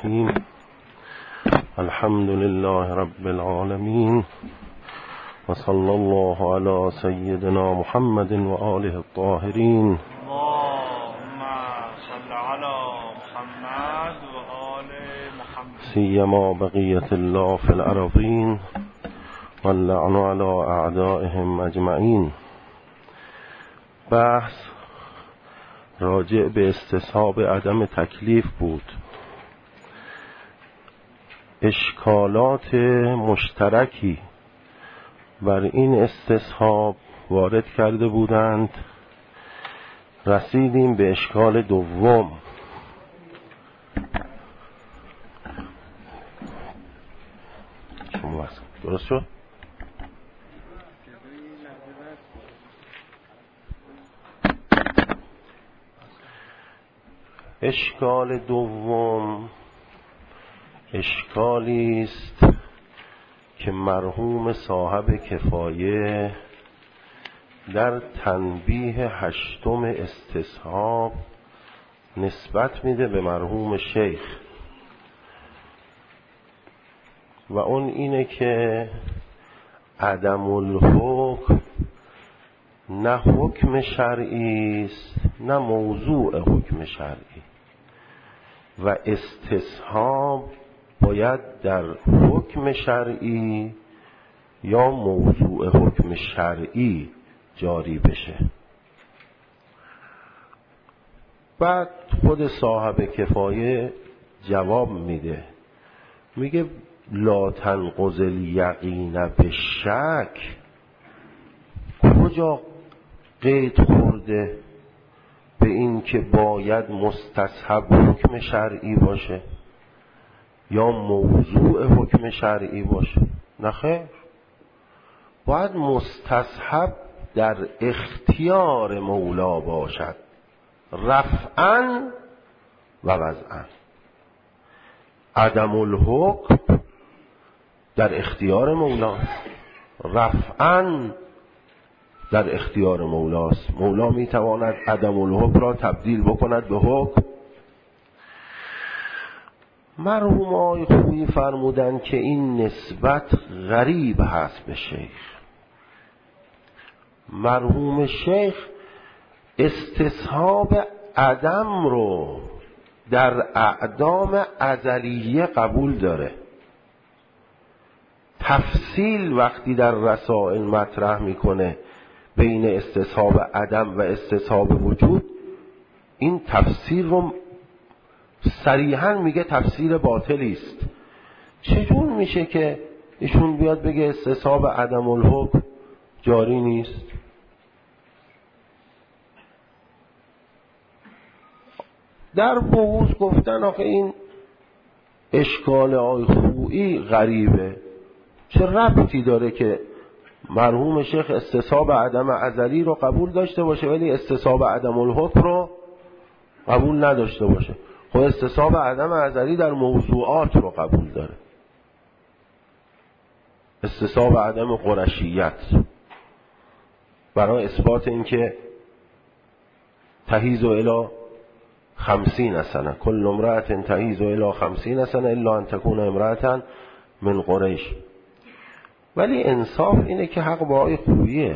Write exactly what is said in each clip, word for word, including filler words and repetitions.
الرحیم. الحمد لله رب العالمین و صلی الله علی سیدنا محمد و آله الطاهرین. اللهم صل علی محمد و آل محمد سیما بقیت الله فی الارضین واللعن علی اعدائهم اجمعین. بحث راجع به استصحاب عدم تکلیف بود. اشکالات مشترکی بر این استصحاب وارد کرده بودند. رسیدیم به اشکال دوم. شما درست شد؟ اشکال دوم اشکالی است که مرحوم صاحب کفایه در تنبیه هشتم استصحاب نسبت میده به مرحوم شیخ و اون اینه که عدم الحکم نه حکم شرعی است نه موضوع حکم شرعی و استصحاب باید در حکم شرعی یا موضوع حکم شرعی جاری بشه. بعد خود صاحب کفایه جواب میده، میگه لا تنقض الیقین بالشک. کجا قید خورده به این که باید مستصحب حکم شرعی باشه یا موضوع حکم شرعی باشه؟ نخیر، باید مستصحب در اختیار مولا باشد، رفعاً و وضعاً. عدم الحکم در اختیار مولاست، رفعاً در اختیار مولاست. مولا میتواند عدم الحکم را تبدیل بکند به حکم. مرحوم آقای خویی فرمودن که این نسبت غریب هست به شیخ. مرحوم شیخ استصحاب عدم رو در اعدام ازلیه قبول داره. تفصیل وقتی در رسائل مطرح میکنه بین استصحاب عدم و استصحاب وجود، این تفسیر رو صریحاً میگه تفسیر باطلی است. چجور میشه که ایشون بیاد بگه استصحاب عدم الحکم جاری نیست؟ در بحوث گفتن آخه این اشکال آقای خویی غریبه. چه ربطی داره که مرحوم شیخ استصحاب عدم ازلی رو قبول داشته باشه ولی استصحاب عدم الحکم رو قبول نداشته باشه؟ خب استصحاب عدم ازلی در موضوعات رو قبول داره. استصحاب عدم قرشیت برای اثبات اینکه تحیز الی خمسین سنه کل امرأت تحیز الی خمسین سنه الا ان تکون امرأة من قریش. ولی انصاف اینه که حق با آقای خوییه.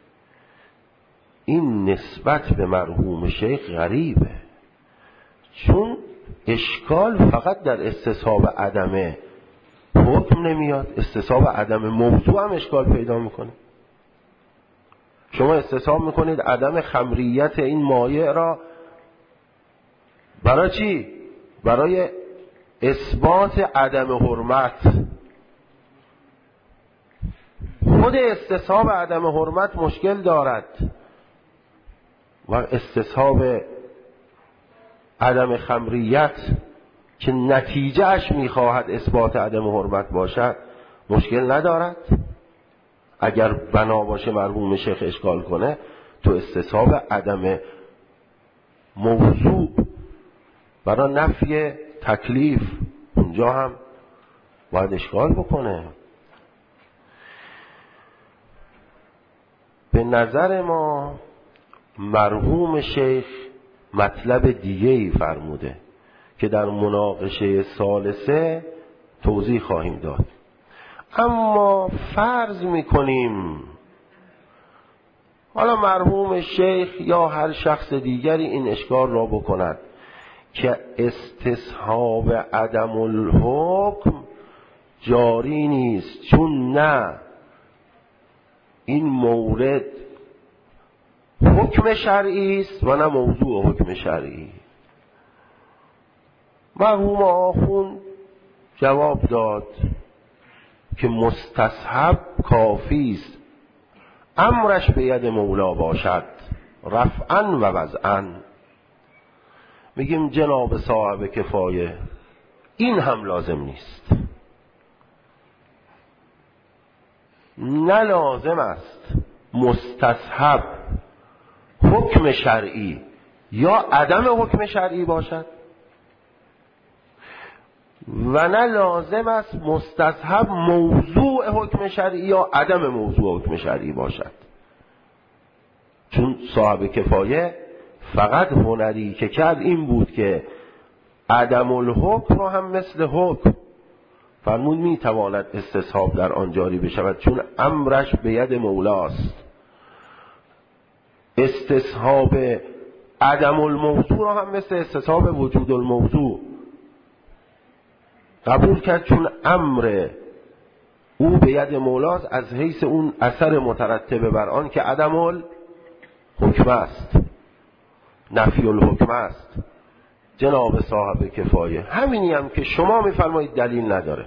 این نسبت به مرحوم شیخ غریبه، چون اشکال فقط در استصحاب عدم حکم نمیاد، استصحاب عدم موضوع هم اشکال پیدا میکنه. شما استصحاب میکنید عدم خمریت این مایع را برای چی؟ برای اثبات عدم حرمت. خود استصحاب عدم حرمت مشکل دارد و استصحاب عدم خمریت که نتیجهش میخواهد اثبات عدم حرمت باشد مشکل ندارد. اگر بنا باشه مرحوم شیخ اشکال کنه تو استصحاب عدم موضوع برای نفی تکلیف، اونجا هم باید اشکال بکنه. به نظر ما مرحوم شیخ مطلب دیگه‌ای فرموده که در مناقشه ثالثه توضیح خواهیم داد. اما فرض میکنیم حالا مرحوم شیخ یا هر شخص دیگری این اشکال را بکند که استصحاب عدم الحکم جاری نیست، چون نه این مورد حکم شرعی است و نه موضوع حکم شرعی. مرحوم آخوند جواب داد که مستصحب کافی است امرش به ید مولا باشد رفعا و وضعا. میگیم جناب صاحب کفایه این هم لازم نیست، نه لازم است مستصحب حکم شرعی یا عدم حکم شرعی باشد و نه لازم است مستصحب موضوع حکم شرعی یا عدم موضوع حکم شرعی باشد. چون صاحب کفایه فقط هنری که کرد این بود که عدم الحکم رو هم مثل حکم فرمود می تواند استصحاب در آن جاری بشود چون امرش به ید مولاست. استصحاب عدم الموضوع رو هم مثل استصحاب وجود الموضوع قبول کرد چون امر او به ید مولاست از حیث اون اثر مترتبه بر آن که عدم الحکم است، نفی الحکم است. جناب صاحب کفایه همینی هم که شما میفرمایید دلیل نداره.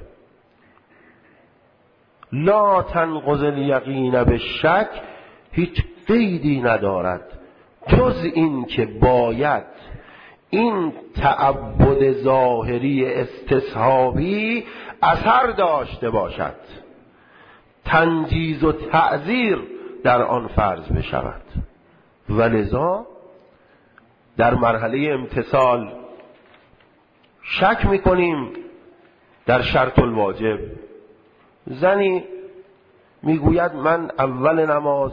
لا تنقض الیقین به شک هیچ قیدی ندارد جز این که باید این تعبد ظاهری استصحابی اثر داشته باشد، تنجیز و تعذیر در آن فرض بشود. ولذا در مرحله امتثال شک میکنیم در شرط الواجب. زنی میگوید من اول نماز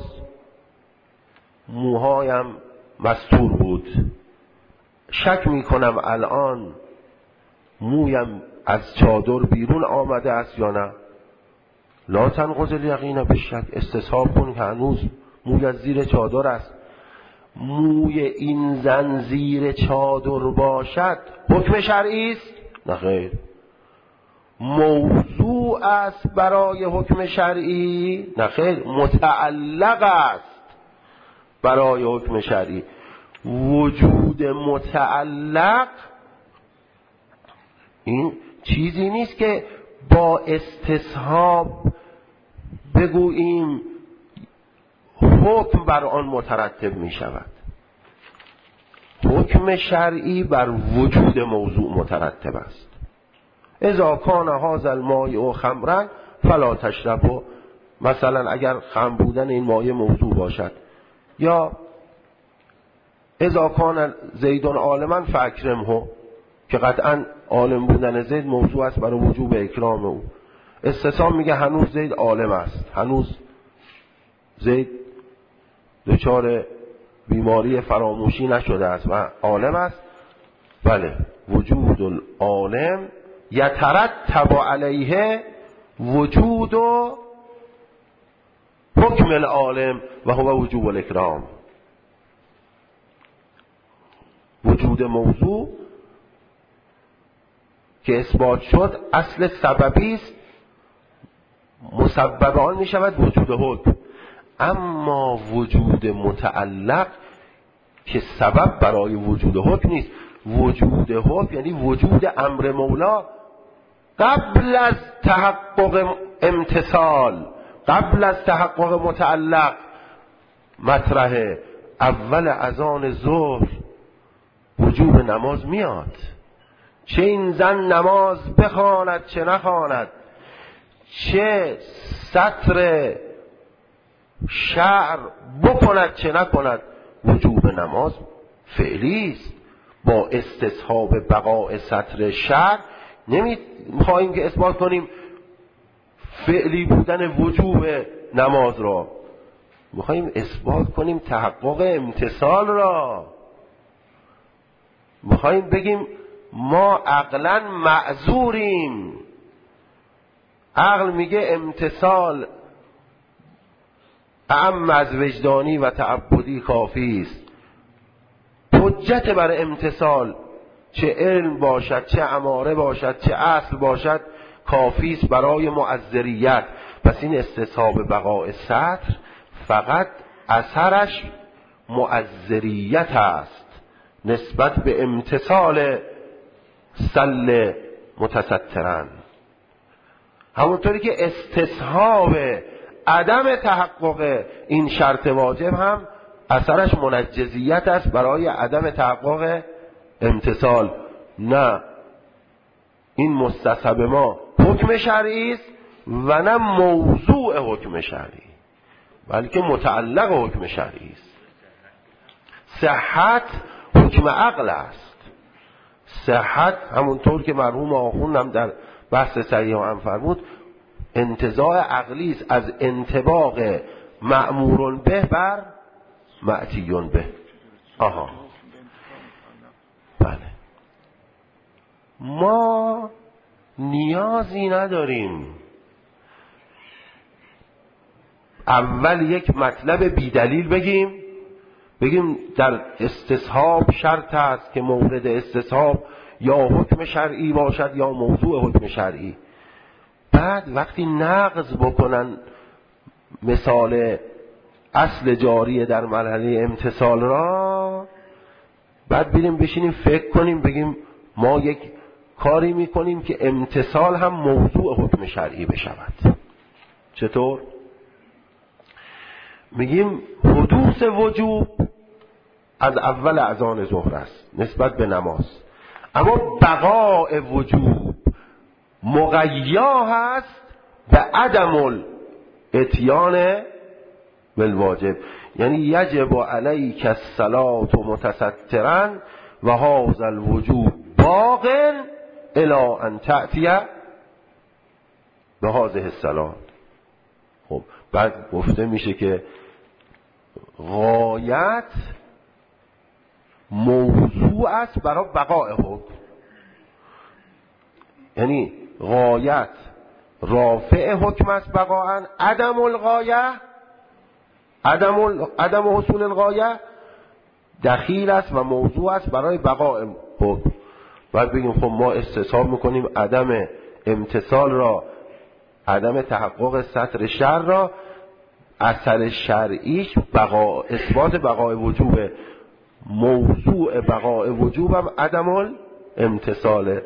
موهایم مستور بود، شک میکنم الان مویم از چادر بیرون آمده است یا نه. لا تنقض الیقین به شک، استصحاب کن که هنوز موی از زیر چادر است. موی این زن زیر چادر باشد حکم شرعی است؟ نه خیر، موضوع است برای حکم شرعی؟ نه خیر، متعلق است برای حکم شرعی. وجود متعلق این چیزی نیست که با استصحاب بگوییم حکم بر آن مترتب می شود. حکم شرعی بر وجود موضوع مترتب است. اذا کان هذا الماء خمرا فلا تشربوا، مثلا اگر خمر بودن این مایه موضوع باشد، یا اذا کان زید عالما فاکرمه که قطعا عالم بودن زید موضوع است برای وجوب اکرام او. استثناء میگه هنوز زید عالم است، هنوز زید دچار بیماری فراموشی نشده است و عالم است. بله، وجود العالم یترتب علیه وجود و حکم العالم و هو وجوب الاکرام. وجود موضوع که اثبات شد اصل سببی است، مسبب آن می شود وجود حکم. اما وجود متعلق که سبب برای وجود حکم نیست. وجود حکم یعنی وجود امر مولا قبل از تحقق امتثال، قبل از تحقق متعلق مطرحه. اول اذان ظهر وجوب نماز میاد، چه این زن نماز بخواند چه نخواند، چه سطر شعر بکند چه نکند، وجوب نماز فعلی است. با استصحاب بقاء سطر شعر نمیخواهیم که اثبات کنیم فعلی بودن وجوب نماز را، میخواهیم اثبات کنیم تحقق امتثال را. میخواهیم بگیم ما عقلا معذوریم. عقل میگه امتثال اعم از وجدانی و تعبدی کافی است. حجت بر امتثال چه علم باشد، چه اماره باشد، چه اصل باشد، کافی است برای معذریت. پس این استصحاب بقاء سطر فقط اثرش معذریت است نسبت به امتثال سل متسترن. همونطوری که استصحاب عدم تحقق این شرط واجب هم اثرش منجزیت است برای عدم تحقق امتثال. نه، این مستصحب ما حکم شرعی است و نه موضوع حکم شرعی، بلکه متعلق حکم شرعی است. صحت حکم عقل است. صحت همونطور که مرحوم آخوند هم در بحث صحیح هم فرمود انتزاع عقلی است از انطباق مأمور به بر معتیون به. آها بله، ما نیازی نداریم اول یک مطلب بیدلیل بگیم بگیم در استصحاب شرط است که مورد استصحاب یا حکم شرعی باشد یا موضوع حکم شرعی. بعد وقتی نقض بکنن مثال اصل جاری در مرحله امتثال را، بعد بریم بشینیم فکر کنیم بگیم ما یک کاری میکنیم که امتثال هم موضوع حکم شرعی بشود. چطور؟ میگیم حدوث وجوب از اول اذان ظهر است نسبت به نماز، اما بقاء وجوب مقیا هست به عدم الاتیان بالواجب. یعنی یجب علیک الصلاة متسترا و هذا الوجوب باق الی ان تأتی به هذه الصلاة. خب بعد گفته میشه که غایت موضوع است برای بقاء حکم، یعنی غایت رافع حکم است بقاءً، عدم الغایه عدم, ال... عدم حصول الغایه دخیل است و موضوع است برای بقاء حکم. بعد بگیم خب ما استصحاب میکنیم عدم امتثال را، عدم تحقق سطر شرع را، اثر شرعیش بقا... اثبات بقاء وجوب، موضوع بقاء وجوب هم عدم الامتثاله.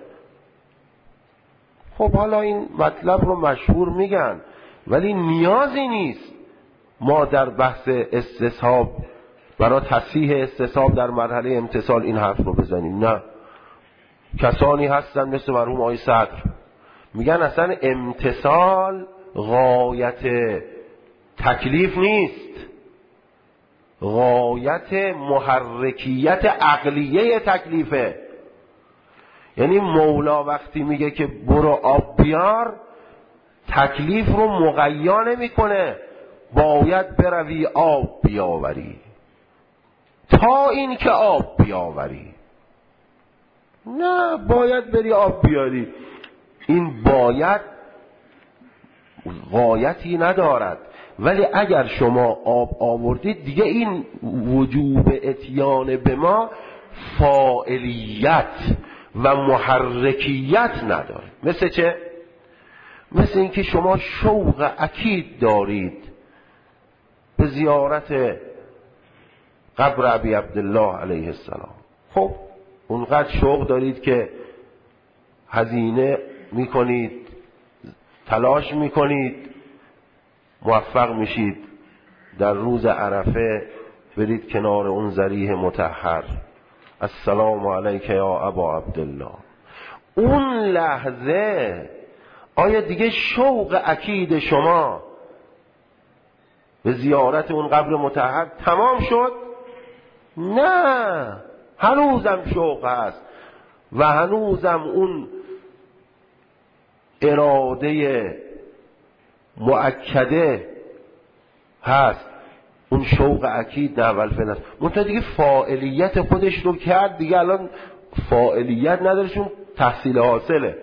خب حالا این مطلب رو مشهور میگن ولی نیازی نیست ما در بحث استصحاب برای تصحیح استصحاب در مرحله امتثال این حرف رو بزنیم. نه، کسانی هستن مثل مرحوم آقای صدر میگن اصلا امتثال غایت تکلیف نیست، غایت محرکیت عقلیه تکلیفه. یعنی مولا وقتی میگه که برو آب بیار تکلیف رو مقیا نمیکنه باید بروی آب بیاوری تا این که آب بیاوری، نه باید بری آب بیاری. این باید غایتی ندارد، ولی اگر شما آب آوردید دیگه این وجوب اتیان به ما فاعلیت و محرکیت نداره. مثل چه؟ مثل اینکه شما شوق اکید دارید به زیارت قبر ابی عبدالله علیه السلام. خب اونقدر شوق دارید که هزینه میکنید، تلاش میکنید، موفق میشید در روز عرفه برید کنار اون ذریح مطهر، السلام علیک یا ابا عبدالله. اون لحظه آیا دیگه شوق اکید شما به زیارت اون قبر مطهر تمام شد؟ نه، هنوزم شوق هست و هنوزم اون اراده مؤکده هست، اون شوق اکید نه اول فعل است. منتها دیگه فاعلیت خودش رو کرد دیگه، الان فاعلیت ندارشون تحصیل حاصله.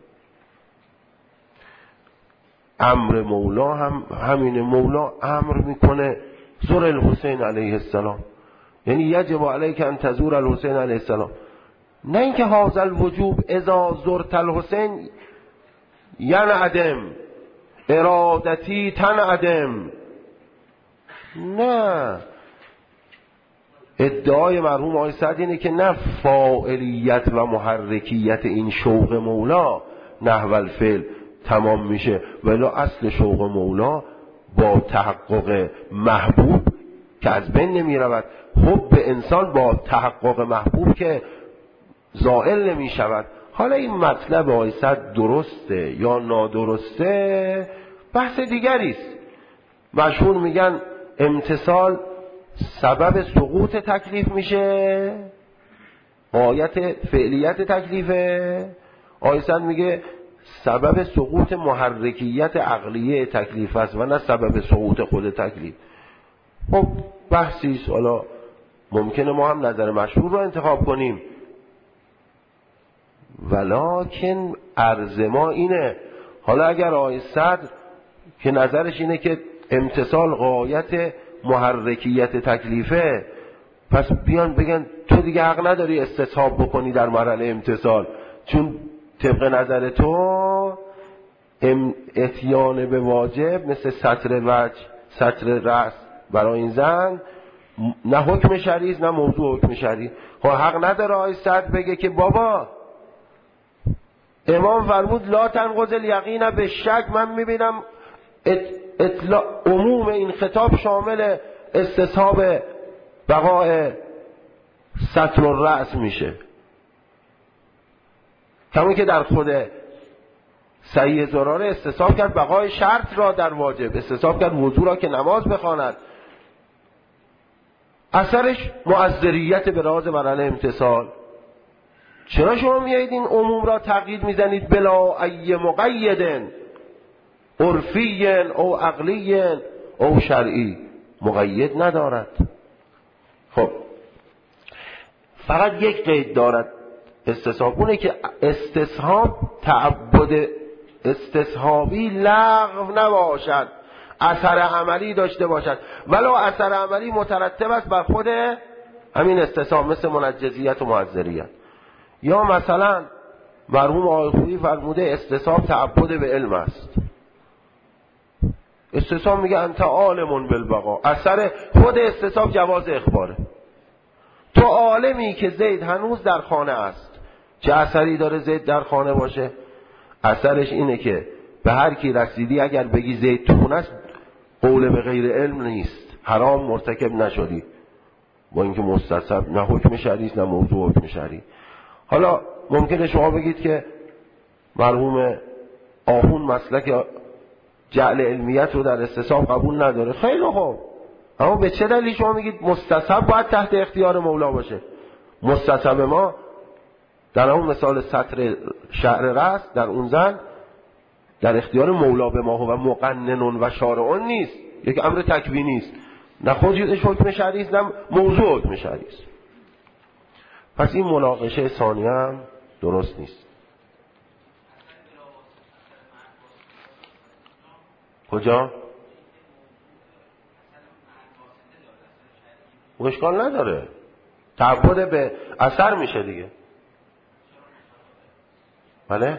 امر مولا هم همینه، مولا امر میکنه زور الحسین علیه السلام، یعنی یجب علیک ان تزور الحسین علیه السلام، نه اینکه هذا الوجوب اذا زرت الحسین ینعدم ارادتی تنعدم. نه، ادعای مرحوم آقای سعدی اینه که نه فاعلیت و محرکیت این شوق مولا نحو الفعل تمام میشه، ولی اصل شوق مولا با تحقق محبوب که از بین نمی رود، حب انسان با تحقق محبوب که زائل نمی شود. حالا این مطلب آقای سعد درسته یا نادرسته بحث دیگری است. مشهور میگن امتثال سبب سقوط تکلیف میشه، غایت فعلیت تکلیفه. آقای سعد میگه سبب سقوط محرکیت عقلیه تکلیف است و نه سبب سقوط خود تکلیف. خب بحثی است، حالا ممکنه ما هم نظر مشهور رو انتخاب کنیم، ولکن عرض ما اینه. حالا اگر آقای صدر که نظرش اینه که امتثال غایت محرکیت تکلیفه، پس بیان بگن تو دیگه حق نداری استصحاب بکنی در مرحله امتثال، چون طبق نظر تو اتیان به واجب مثل سطر وجه، سطر رأس برای این زن نه حکم شرعی است نه موضوع حکم شرعی. خب حق نداره آقای صدر بگه که بابا امام فرمود لا تنقض الیقین به شک، من میبینم اطلاع عموم این خطاب شامل استصحاب بقای سطر الرأس میشه، کمی که در خود صحیح زراره استصحاب کرد بقای شرط را در واجب، استصحاب کرد وضو را که نماز بخواند، اثرش معذریت به راز مرحله امتثال. چرا شما میایید این عموم را تقیید میزنید بلا ای مقیدن عرفی او عقلی او شرعی؟ مقید ندارد. خب فقط یک قید دارد استصحاب، اونه که استصحاب تعبد استصحابی لغو نباشد، اثر عملی داشته باشد، ولو اثر عملی مترتب است بر خود همین استصحاب، مثل منجزیت و معذریت. یا مثلا مرحوم آقای خویی فرموده استصحاب تعبد به علم است، استصحاب میگه انت عالم بالبقا، اثر خود استصحاب جواز اخباره. تو عالمی که زید هنوز در خانه است، چه اثری داره زید در خانه باشه؟ اثرش اینه که به هر کی رسیدی اگر بگی زید تو خونه است، قول به غیر علم نیست، حرام مرتکب نشدی، با اینکه مستصحب نه حکم شرعی است نه موضوع حکم شرعی. حالا ممکنه شما بگید که مرحوم آخوند مسلک جعل علمیت رو در استصحاب قبول نداره. خیلی خوب، اما به چه دلیل شما میگید مستصحب باید تحت اختیار مولا باشه؟ مستصحب ما در اون مثال سطر شعر رأس در اون زن در اختیار مولا به ما و مقنن و شارعون نیست، یک امر تکوینی است، نه خودش حکم شرعی است نه موضوع حکم شرعی است. پس این مناقشه ثانیه هم درست نیست. کجا؟ اشکال نداره، تعبد به اثر میشه دیگه. بله؟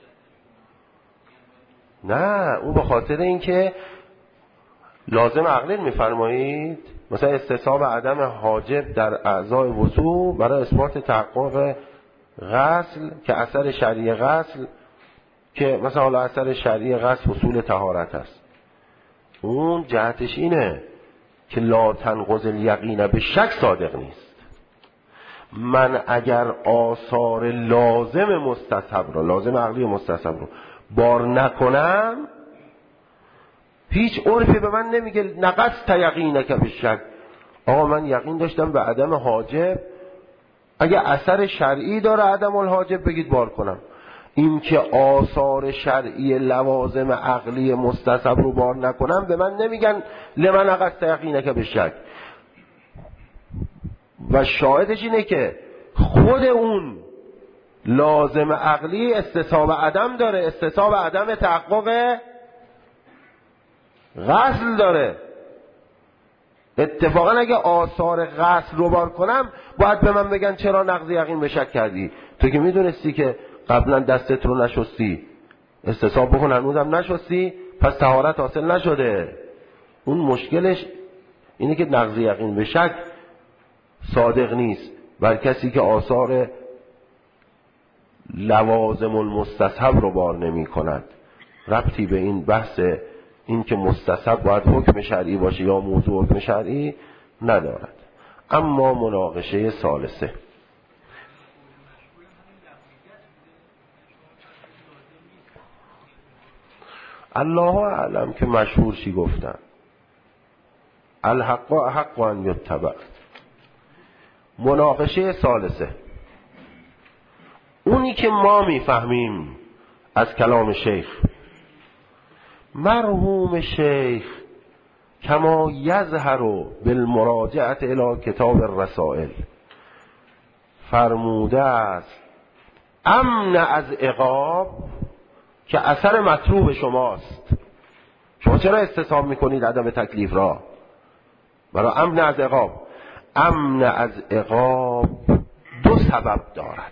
نه، او به خاطر اینکه لازم عقلی میفرمایید، مثلا استصحاب عدم حاجب در اعضای وضو برای اثبات تحقق غسل که اثر شرعی غسل، که مثلا حالا اثر شرعی غسل حصول طهارت است، اون جهتش اینه که لا تنقض الیقین به شک صادق نیست. من اگر آثار لازم مستصحب را، لازم عقلی مستصحب رو بار نکنم، هیچ عرفی به من نمیگه نقص یقینک به شک. آقا من یقین داشتم به عدم حاجب، اگه اثر شرعی داره عدم الحاجب بگید بار کنم. این که آثار شرعی لوازم عقلی مستصحب رو بار نکنم به من نمیگن لمن نقص یقینک به شک. و شاهدش اینه که خود اون لازم عقلی استصحاب عدم داره، استصحاب عدم تحقق غسل داره. اتفاقا اگه آثار غسل رو بار کنم باید به من بگن چرا نقض یقین به شک کردی؟ تو که میدونستی که قبلا دستت رو نشستی، استصحاب بکن هنوزم نشستی، پس طهارت حاصل نشده. اون مشکلش اینه که نقض یقین به شک صادق نیست بر کسی که آثار لوازم المستصحب رو بار نمی کند. ربطی به این بحث این که مستصحب باید حکم شرعی باشه یا موضوع حکم شرعی ندارد. اما مناقشه ثالثه، الله اعلم که مشهور چی گفتن، الحق حق ان یتبع. مناقشه ثالثه، اونی که ما میفهمیم از کلام شیخ، مرحوم شیخ کما یظهر بالمراجعه الی کتاب الرسائل فرموده است امن از عقاب که اثر مطلوب شماست. شما چرا استصحاب میکنید عدم تکلیف را؟ برای امن از عقاب. امن از عقاب دو سبب دارد،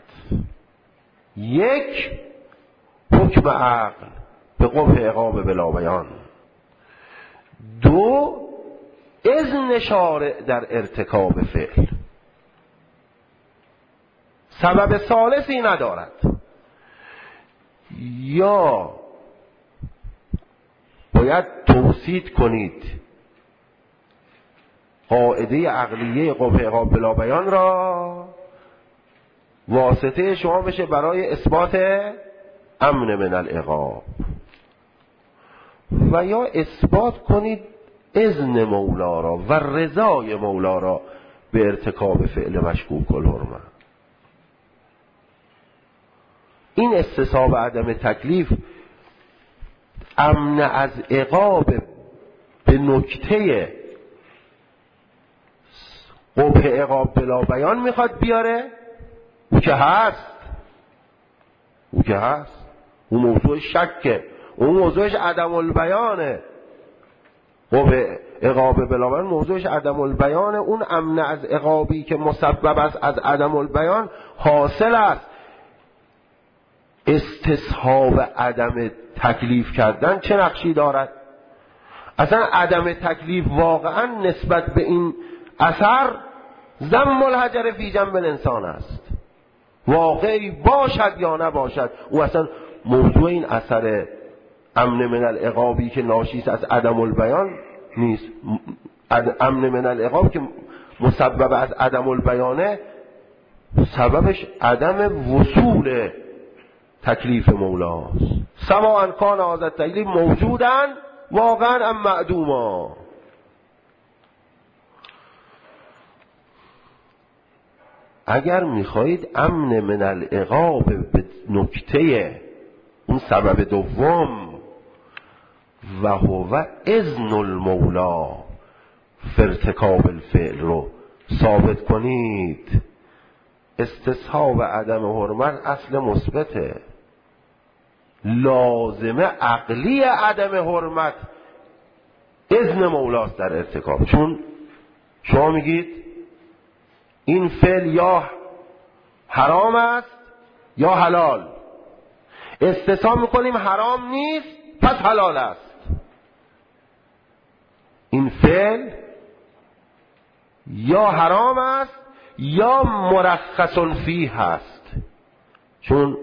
یک حکم عقل به قبح عقاب بلا بیان، دو اذن شارع در ارتکاب فعل. سبب ثالثی ندارد. یا باید توصیف کنید قاعده عقلیه قبح عقاب بلا بیان را، واسطه شما بشه برای اثبات امن من العقاب، و یا اثبات کنید اذن مولا را و رضای مولا را به ارتکاب فعل مشکوک الحرمه. این استصحاب عدم تکلیف امن از عقاب به نکته قبح عقاب بلا بیان میخواد بیاره. او که هست او که هست اون موضوع شکه، اون موضوعش عدم البیانه. قبح عقاب بلا بیان موضوعش عدم البیانه. اون امن از عقابی که مسبب است از عدم البیان حاصل است. استصحاب عدم تکلیف کردن چه نقشی دارد؟ اصلا عدم تکلیف واقعا نسبت به این اثر ذم الحجر فی جنب الانسان است. واقعی باشد یا نباشد، او اصلا موضوع این اثر امن من العقابی که ناشی است از عدم البیان نیست. امن من العقاب که مسبب از عدم البیانه، سببش عدم وصول تکلیف مولاست. سواء کان هذا تکلیف موجودن واقعا ام معدوما. اگر میخواهید امن من العقاب به نکته اون سبب دوم و هو اذن المولا فی ارتکاب الفعل رو ثابت کنید، استصحاب عدم حرمت اصل مثبته. لازمه عقلی عدم حرمت اذن مولاست در ارتکاب. چون شما میگید این فعل یا حرام است یا حلال، استصحاب میکنیم حرام نیست پس حلال است. این فعل یا حرام است یا مرخص فیه هست، چون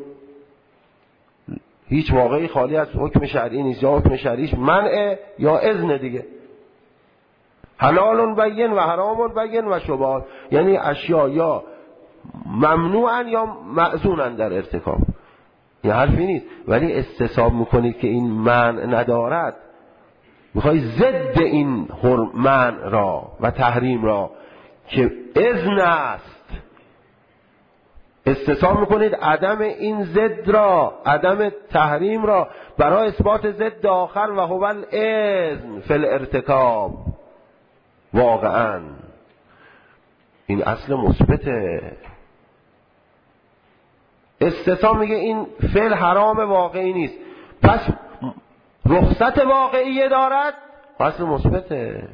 هیچ واقعی خالی از حکم شرعی نیست، یا حکم شرعیش منع یا اذن دیگه. حلال بین و حرام بین و شبهات، یعنی اشیا یا ممنوعن یا معزونن در ارتکاب. این حرفی نیست. ولی استصحاب میکنید که این منع ندارد، میخوای ضد این منع را و تحریم را که اذن است استصحاب میکنید عدم این ضد را، عدم تحریم را، برای اثبات ضد آخر و هو الاذن فی الارتکاب. واقعا این اصل مثبته. استثاب میگه این فعل حرام واقعی نیست، پس رخصت واقعی دارد، اصل مثبته.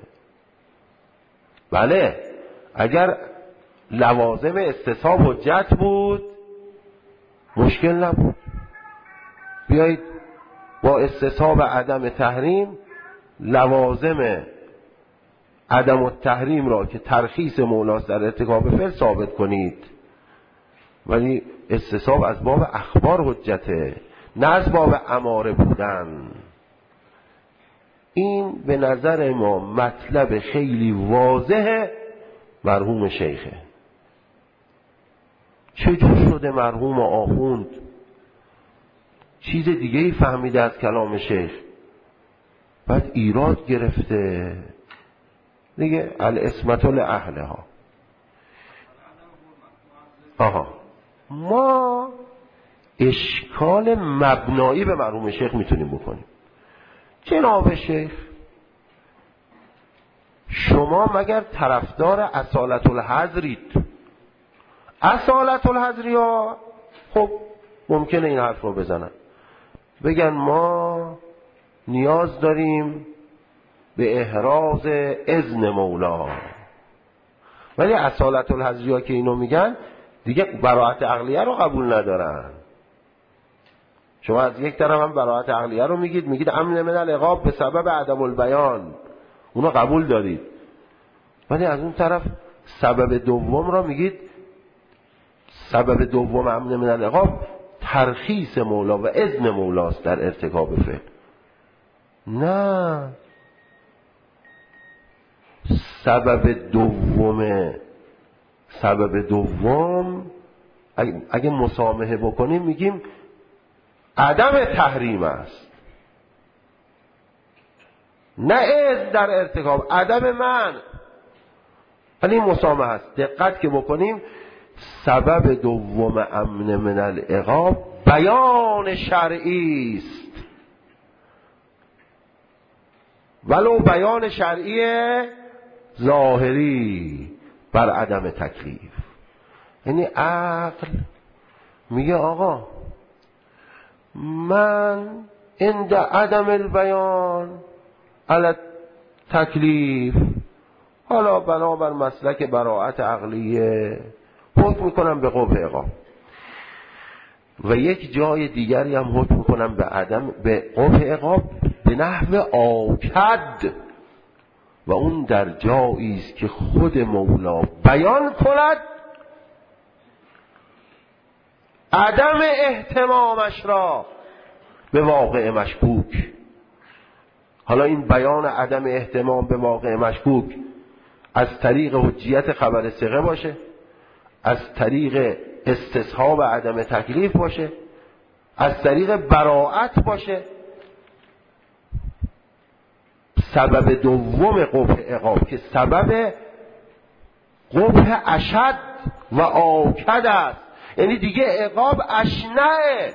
بله اگر لوازم استصحاب حجت بود مشکل نبود. بیایید با استصحاب عدم تحریم لوازم عدم التحریم را که ترخیص مولاست در ارتکاب فعل ثابت کنید. ولی استصحاب از باب اخبار حجته، نه از باب اماره بودن. این به نظر ما مطلب خیلی واضح مرحوم شیخه. چجور شده مرحوم آخوند چیز دیگه ای فهمیده از کلام شیخ، بعد ایراد گرفته دیگه الاسمت لأهلها. آها ما اشکال مبنایی به مرحوم شیخ میتونیم بکنیم. جناب شیخ شما مگر طرفدار اصالت الحظرید؟ اصالت الحظری ها خب ممکنه این حرف رو بزنن، بگن ما نیاز داریم به احراز اذن مولا. ولی اصالت الحظری ها که اینو میگن دیگه براءت عقلیه رو قبول ندارن. شما از یک طرف هم براءت عقلیه رو میگید، میگید امن من العقاب به سبب عدم البیان، اونو قبول دارید. ولی از اون طرف سبب دوم را میگید سبب دوم امن من العقاب ترخیص مولا و اذن مولاست در ارتکاب فعل. نه، سبب دوم سبب دوم اگه مسامحه بکنیم میگیم عدم تحریم است، نه اذن در ارتکاب، عدم منع. ولی مسامحه است. دقت که بکنیم سبب دوم امن من العقاب بیان شرعی است، ولو بیان شرعی ظاهری بر عدم تکلیف. یعنی عقل میگه آقا من عند عدم البیان علی تکلیف، حالا بنابر مسلک براءت عقلیه حکم میکنم به قبح عقاب، و یک جای دیگری هم حکم میکنم به عدم به قبح عقاب به نحو آکد، و اون در جایی است که خود مولا بیان کند عدم اهتمامش را به واقع مشکوک. حالا این بیان عدم اهتمام به واقع مشکوک از طریق حجیت خبر ثقه باشه، از طریق استصحاب عدم تکلیف باشه، از طریق براءت باشه. سبب دوم قبح عقاب که سبب قبح اشد و آکد است، یعنی دیگه عقاب اشنعه،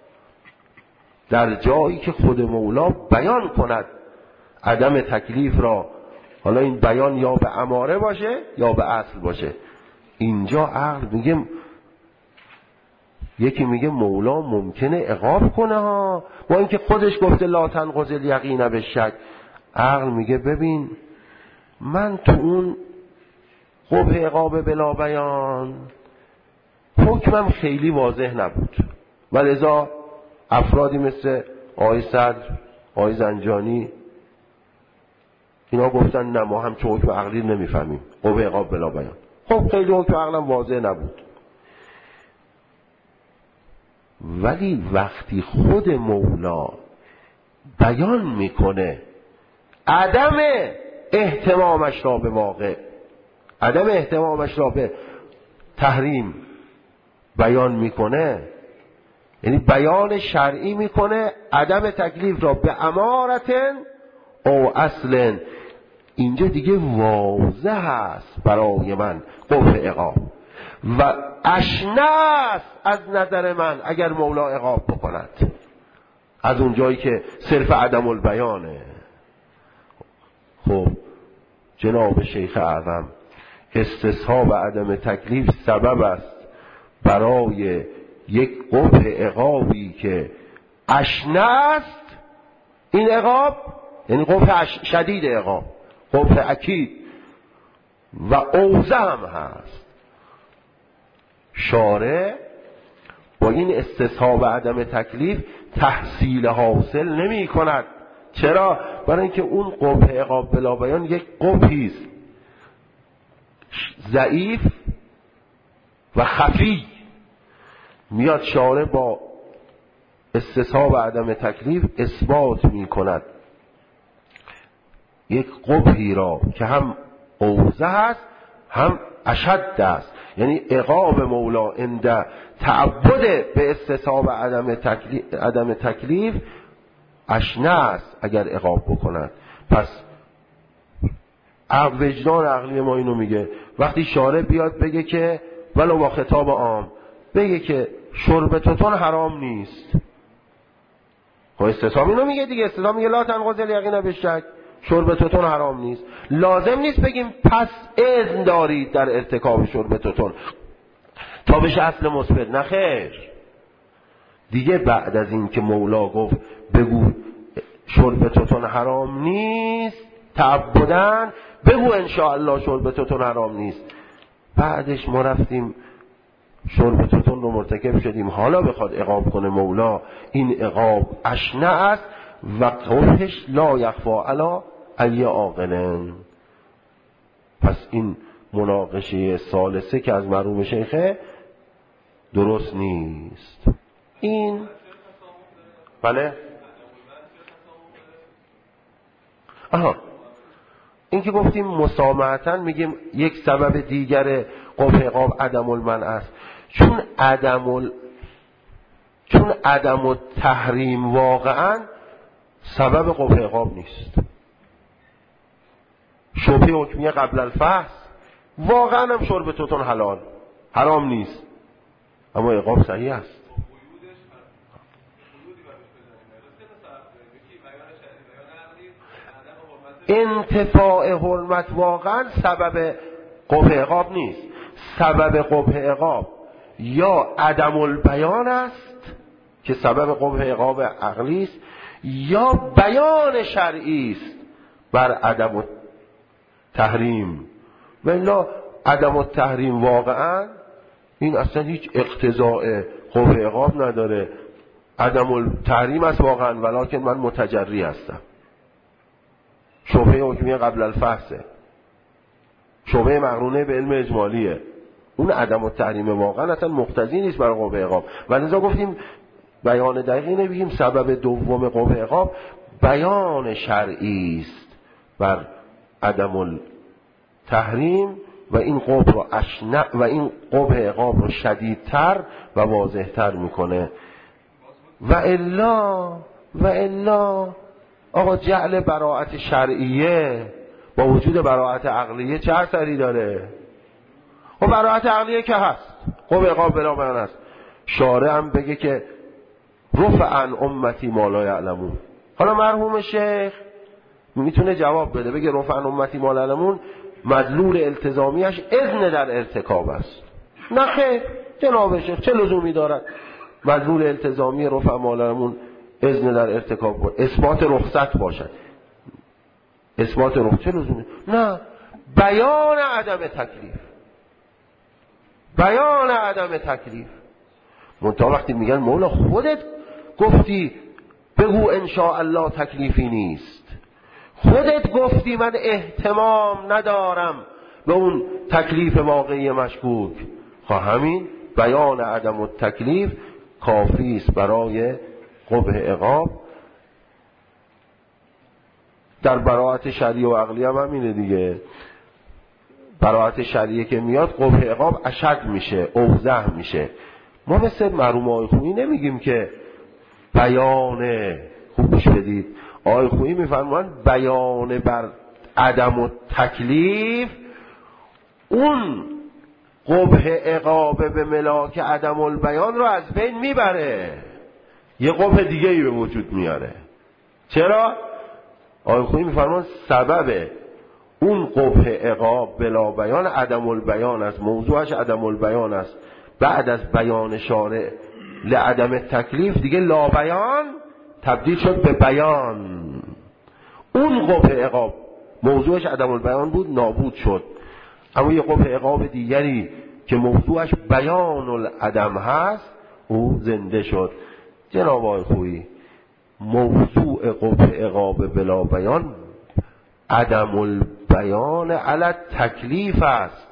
در جایی که خود مولا بیان کند عدم تکلیف را. حالا این بیان یا به اماره باشه یا به اصل باشه. اینجا عقل میگه، یکی میگه مولا ممکنه عقاب کنه ها، با اینکه خودش گفته لا تنقض الیقین بالشک. عقل میگه ببین من تو اون قبح عقاب بلا بیان حکمم خیلی واضح نبود، ولذا افرادی مثل آقای صدر، آقای زنجانی اینا گفتن نه ما هم چه حکم عقلی نمیفهمیم، قبح عقاب بلا بیان. خب خیلی حکم عقلم واضح نبود. ولی وقتی خود مولا بیان میکنه عدم اهتمامش را به واقع، عدم اهتمامش را به تحریم بیان میکنه، یعنی بیان شرعی میکنه عدم تکلیف را به امارتن او اصلن، اینجا دیگه واضح است برای من قبح عقاب و اشناس از نظر من اگر مولا عقاب بکند از اون جایی که صرف عدم البیانه. خب جناب شیخ اعظم استصحاب عدم تکلیف سبب است برای یک قبح عقابی که اشنه است، این عقاب یعنی قبح شدید عقاب، قبح اکید و اوزه هم هست. شارع با این استصحاب عدم تکلیف تحصیل حاصل نمی کند. چرا؟ برای اینکه اون قبح عقاب بلا بیان یک قبحی است ضعیف و خفی. میاد شارع با استصحاب عدم تکلیف اثبات می کند یک قبحی را که هم اوزه است هم اشد است. یعنی عقاب مولا عند تعبد به استصحاب عدم تکلیف, عدم تکلیف اشنه است اگر عقاب بکند. پس وجدان عقلی ما اینو میگه. وقتی شارع بیاد بگه که ولو با خطاب عام بگه که شرب توتون حرام نیست، خب استصحاب اینو میگه دیگه. استصحاب میگه لا تنقض الیقین بالشک، شرب توتون حرام نیست. لازم نیست بگیم پس اذن دارید در ارتکاب شرب توتون تا بشه اصل مثبت. نه خیر، دیگه بعد از این که مولا گفت بگو شرب توتون حرام نیست تعبدن، بگو انشاءالله شرب توتون حرام نیست، بعدش ما رفتیم شرب توتون رو مرتکب شدیم. حالا بخواد عقاب کنه مولا، این عقاب اشنه است و قبحش لا یخفا علی ای عاقل. پس این مناقشه ثالثه که از مرحوم شیخه درست نیست. این بله آها این که گفتیم مسامحتاً میگیم یک سبب دیگر قبح عقاب عدم المنع است، چون عدم ال... چون عدم التحریم واقعاً سبب قبح عقاب نیست. شبهه حکمیه قبل الفحص واقعاً هم شرب توتون حلال حرام نیست، اما عقاب صحیح است. انتفاع حرمت واقعا سبب قبح عقاب نیست. سبب قبح عقاب یا عدم البیان است که سبب قبح عقاب عقلی است، یا بیان شرعی است بر عدم التحریم. ولی عدم التحریم واقعا این اصلا هیچ اقتضاء قبح عقاب نداره. عدم التحریم است واقعا، ولکن من متجری هستم. شبهه حکمیه قبل الفحصه، شبهه مقرونه به علم اجمالیه. اون عدم التحریم واقعا اصلا مقتضی نیست برای قبح عقاب. و لذا گفتیم بیان دقیقی نبگیم. سبب دوم قبح عقاب بیان شرعی است بر عدم التحریم و این قبح رو اشنع و این قبح عقاب رو شدیدتر و واضحتر میکنه. و الا و الا آقا جعل براءت شرعیه با وجود براءت عقلیه چه اثری داره؟ و براءت عقلیه که هست، قبح عقاب بلا بیان است. شارع هم بگه که رفع عن امتی ما لا یعلمون. حالا مرحوم شیخ میتونه جواب بده، بگه رفع عن امتی ما لا یعلمون مدلول التزامیش اذن در ارتکاب است. نه خیر جناب شیخ، چه لزومی دارد مدلول التزامی رفع ما لا یعلمون اذن در ارتکاب بود؟ اثبات رخصت باشد. اثبات رخصت چه لزومی؟ نه، بیان عدم تکلیف، بیان عدم تکلیف. منتها وقتی میگن مولا خودت گفتی بگو انشاءالله تکلیفی نیست، خودت گفتی من اهتمام ندارم به اون تکلیف واقعی مشکوک، خواه همین بیان عدم التکلیف کافی است برای قبح عقاب. در براءت شرعی و عقلی هم همینه دیگه. براءت شرعی که میاد قبح عقاب اشد میشه، اوضح میشه. ما مثل مرحوم آقای خویی نمیگیم که بیان، خوب گوش بدید، آقای خویی میفرمایند بیان بر عدم التکلیف اون قبح عقاب به ملاک عدم البیان رو از بین میبره، یه قبح دیگه ای به وجود میاره. چرا؟ آقای خویی میفرمان سبب اون قبح عقاب بلا بیان عدم البیان است، موضوعش عدم البیان است. بعد از بیان شارع لعدم تکلیف دیگه لا بیان تبدیل شد به بیان. اون قبح عقاب موضوعش عدم البیان بود، نابود شد. اما یه قبح عقاب دیگری که موضوعش بیان العدم هست او زنده شد. جناب آقای خویی، موضوع قبح عقاب بلا بیان عدم البیان علی تکلیف است.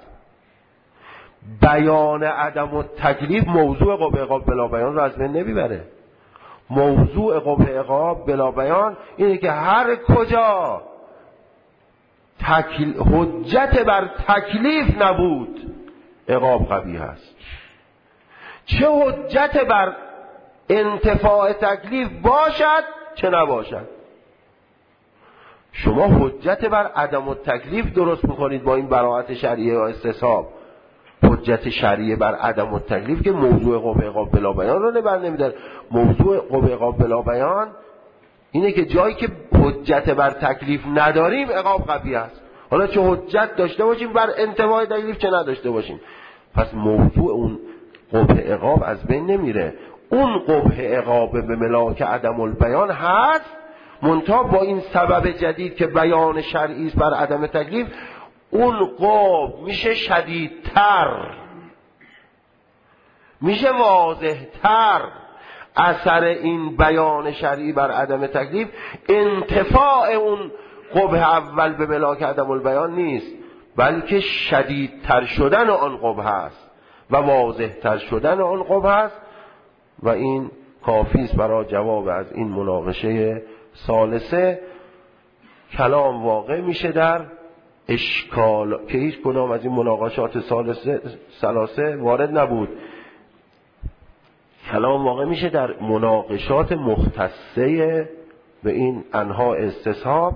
بیان عدم التکلیف موضوع قبح عقاب بلا بیان رو از بین نمیبره. موضوع قبح عقاب بلا بیان اینه که هر کجا تکل... حجت بر تکلیف نبود عقاب قبیح است. چه حجت بر انتفاع تکلیف باشد چه نباشد. شما حجت بر عدم التکلیف درست میکنید با این براءت شرعیه یا استصحاب. حجت شرعیه بر عدم التکلیف که موضوع قبح عقاب بلا بیان رو نبر نمیدن. موضوع قبح عقاب بلا بیان اینه که جایی که حجت بر تکلیف نداریم عقاب قبیح است. حالا چه حجت داشته باشیم بر انتفاع تکلیف چه نداشته باشیم. پس موضوع اون قبح عقاب از بین نمیره. اون قبح عقاب به ملاک عدم البیان هست، منتها با این سبب جدید که بیان شرعی است بر عدم تکلیف اون قبح میشه شدیدتر، میشه واضحتر. اثر این بیان شرعی بر عدم تکلیف انتفاع اون قبح اول به ملاک عدم البیان نیست، بلکه شدیدتر شدن آن قبح است و واضحتر شدن آن قبح است. و این کافی است برای جواب از این مناقشه ثالثه. کلام واقع میشه در اشکال که هیچ کدام از این مناقشات ثالثه ثلاثه وارد نبود. کلام واقع میشه در مناقشات مختصه به این انواع استصحاب.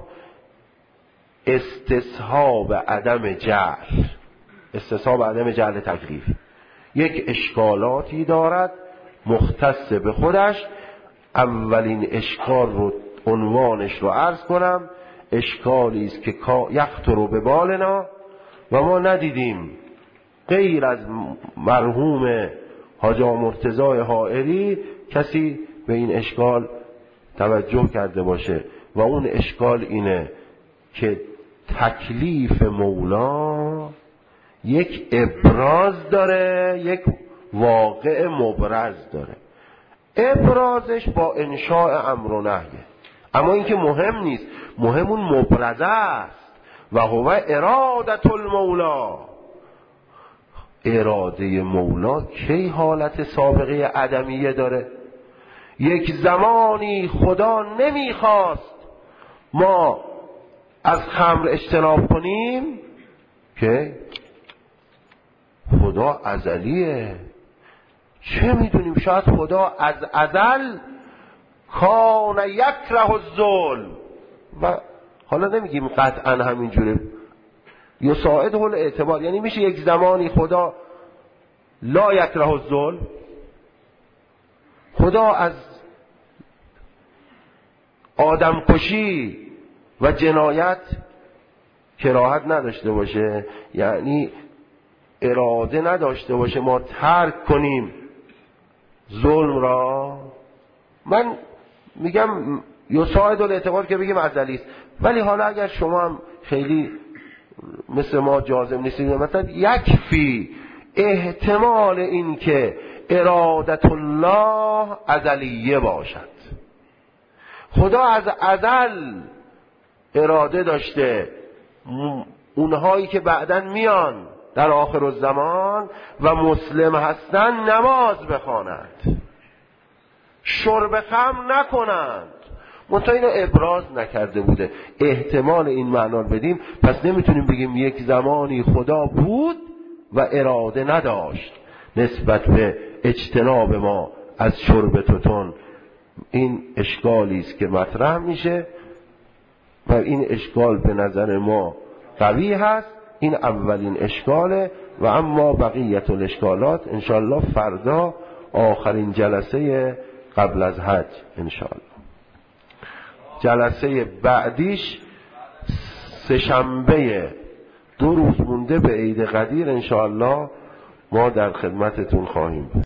استصحاب عدم جعل، استصحاب عدم جعل تکلیف یک اشکالاتی دارد مختص به خودش. اولین اشکال رو عنوانش رو عرض کنم. اشکالی است که یخطر به بالنا و ما ندیدیم غیر از مرحوم حاجی مرتضی حائری کسی به این اشکال توجه کرده باشه. و اون اشکال اینه که تکلیف مولا یک ابراز داره، یک واقع مبرز داره. ابرازش با انشاء امر و نهیه، اما این که مهم نیست، مهم اون مبرزه است. و هو ارادت المولا، اراده مولا کی حالت سابقه عدمیه داره. یک زمانی خدا نمیخواست ما از خمر اجتناب کنیم که خدا ازلیه. چه میدونیم، شاید خدا از ازل کان یکره الظلم و حالا نمیگیم قطعا همینجوره، یساعده الاعتبار، یعنی میشه یک زمانی خدا لا یکره الظلم، خدا از آدم کشی و جنایت کراهت نداشته باشه، یعنی اراده نداشته باشه ما ترک کنیم ظلم را. من میگم یساعد الاعتبار که بگیم ازلی است، ولی حالا اگر شما هم خیلی مثل ما جازم نیستید، مثلا یکفی احتمال این که ارادت الله ازلیه باشد، خدا از ازل اراده داشته اونهایی که بعدن میان در آخر الزمان و مسلم هستند نماز بخوانند، شرب خمر نکنند، منتها اینو ابراز نکرده بوده. احتمال این معنا رو بدیم، پس نمیتونیم بگیم یک زمانی خدا بود و اراده نداشت نسبت به اجتناب ما از شرب توتون. این اشکالی است که مطرح میشه و این اشکال به نظر ما قوی هست. این اولین اشکاله و اما بقیت الاشکالات انشاءالله فردا آخرین جلسه قبل از حج انشاءالله. جلسه بعدیش سه‌شنبه دو روز مونده به عید قدیر انشاءالله ما در خدمتتون خواهیم بود.